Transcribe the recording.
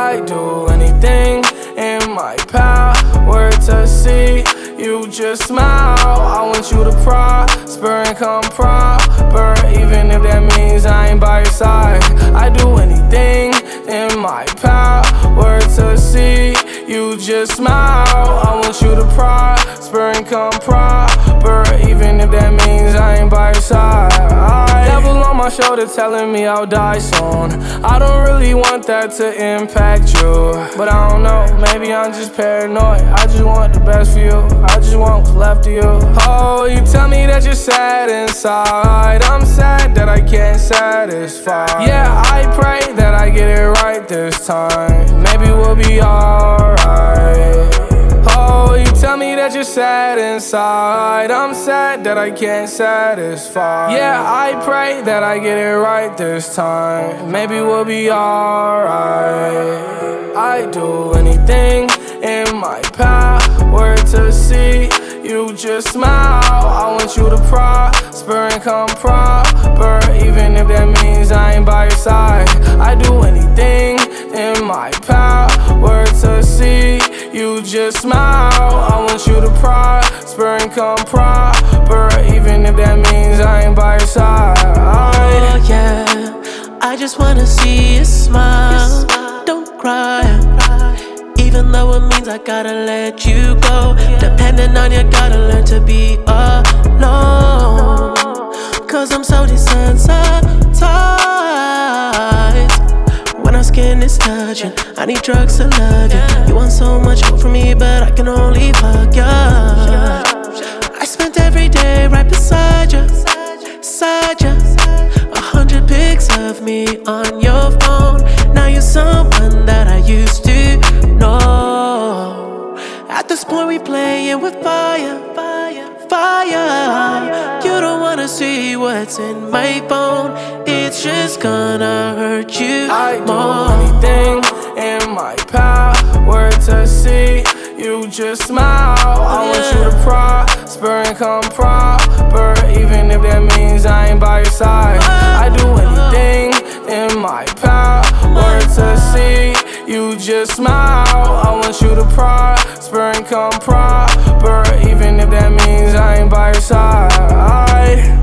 I'd do anything in my power to see you just smile. I want you to prosper and come proper, even if that means I ain't by your side. I'd do anything in my power to see you just smile. I want you to prosper and come proper, even if that means I ain't by your side. Devil on my shoulder telling me I'll die soon. I don't really want that to impact you, but I don't know, maybe I'm just paranoid. I just want the best for you, I just want what's left of you. Oh, you tell me that you're sad inside. I'm sad that I can't satisfy. Yeah, I pray that I get it right this time. Maybe we'll be alright. Oh, you tell me that you're sad inside. I'm sad that I can't satisfy. Yeah, I pray that I get it right this time. Maybe we'll be alright. I'd do anything in my power to see you just smile. I want you to prosper and come proper, even if that means I ain't by your side. I'd do anything in my power to see you just smile. I want you to prosper and come proper, even if that means I ain't by your side. Oh yeah, I just wanna see you smile. Don't cry, even though it means I gotta let you go. Depending on you, gotta learn to be alone. Cause I'm so desensitized when our skin is touching. I need drugs to love you. You want so much more from me, but I can only fuck you. I spent every day right beside you, beside you. 100 pics of me on your phone. Now you're someone that I used to know. At this point we playing with fire, fire, fire. You don't wanna see what's in my phone. It's just gonna hurt you I'd more. do anything in my power to see you just smile. I want you to prosper and come proper, even if that means I ain't by your side. I'd do anything in my power to see you just smile. I want you to prosper and come proper, even if that means I ain't by your side.